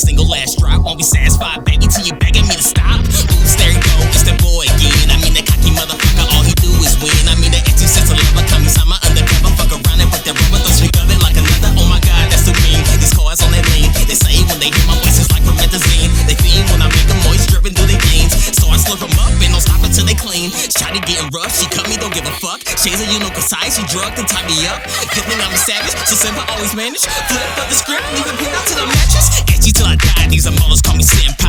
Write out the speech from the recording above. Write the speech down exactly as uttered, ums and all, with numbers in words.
single last drop. Won't be satisfied, baby, till you begging me to stop. Oops, there you go, it's that boy again. I mean, that cocky motherfucker, all he do is win. I mean, that empty sense of lover come inside my undercover. Fuck around and put that rubber, throw speak of it like another. Oh my god, that's too mean. These cars on that lean. They say when they hear my voice, it's like promethazine. They fiend when I make them moist, dripping through their jeans. So I slurp them up and don't stop until they clean. Shawty getting rough, she cut me, don't give a fuck. Shades of you know Kasai, she drugged and tied me up. Good thing I'm a savage, so simple, always manage. Flip up the script, leave it pinned out to the mattress. Catch you till I die, these are models call me Sam.